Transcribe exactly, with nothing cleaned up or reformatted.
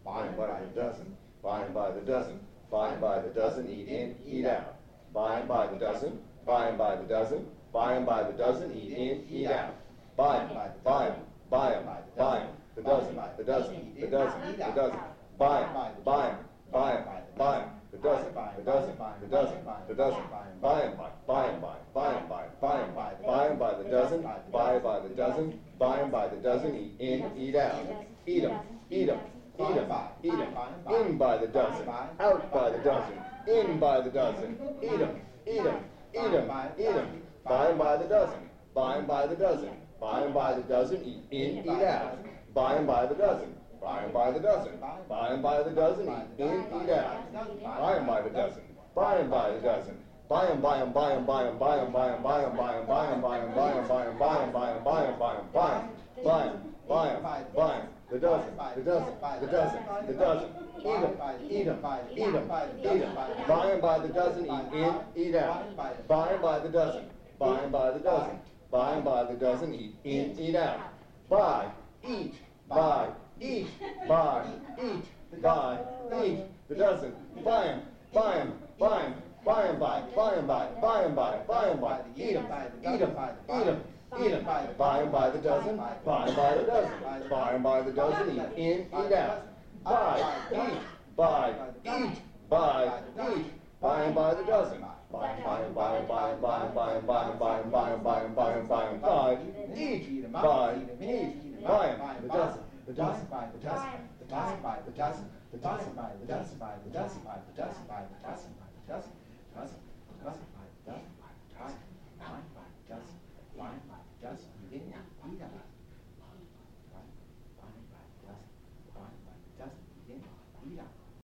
buy 'em by the dozen, buy 'em by the dozen, buy 'em by the dozen, eat in, eat out. Buy 'em by the dozen, buy 'em by the dozen, buy 'em by the dozen, eat in, eat out. Buy 'em, buy 'em, buy 'em, buy 'em, the dozen, the dozen, the dozen, the dozen. Buy 'em, buy 'em, buy 'em, buy 'em, the dozen, the dozen, the dozen, the dozen. Buy 'em, buy 'em, buy, buy 'em, buy, buy 'em, buy, buy 'em by the dozen, buy by the dozen, buy 'em by the dozen, eat in, eat out. Eat 'em, eat 'em, eat 'em, eat 'em, in by the dozen, out by the dozen, in by the dozen, eat 'em, eat 'em, eat 'em, eat 'em, buy 'em by the dozen, buy 'em by the dozen, buy 'em by the dozen, eat in, eat out. Buy 'em by the dozen, buy 'em by the dozen, buy 'em by the dozen, eat in, eat out. Buy 'em by the dozen, buy 'em by the dozen. Buy 'em, buy 'em, buy 'em, buy 'em, buy 'em, buy 'em, buy 'em, buy 'em, buy 'em, buy 'em, buy 'em, buy 'em, buy 'em, buy 'em, buy 'em, buy 'em, buy 'em, buy 'em, buy 'em, buy 'em, the dozen, the dozen, the dozen, the dozen. Eat 'em, eat 'em, eat 'em, eat 'em. Buy 'em by the dozen, eat in, eat out. Buy 'em by the dozen, buy 'em by the dozen, buy 'em by the dozen, eat in, eat out. Buy, eat, buy, eat, buy, eat, buy, eat, the dozen. Buy 'em, buy 'em, buy 'em. Buy 'em by, buy 'em by, buy 'em by, buy 'em by, eat 'em, eat 'em, eat 'em, eat 'em. Buy 'em by the dozen, buy 'em by the dozen, buy 'em by the dozen, eat in, eat out. Buy, eat, buy, eat, buy, eat, buy 'em by the dozen. Buy 'em, buy 'em, buy 'em, buy 'em, buy 'em, buy 'em, buy 'em, buy 'em, buy 'em, buy 'em, buy 'em, buy 'em, buy, eat, buy, eat, buy 'em, the dozen, the dozen, the dozen, the dozen by the dozen, the dozen by the dozen by the dozen by the dozen by the dozen by the dozen. Dozen, dozen by the dozen by the dozen, line by the dozen, line by the dozen, eat in, eat out. Line, line by the dozen, line by the dozen, eat in, eat out.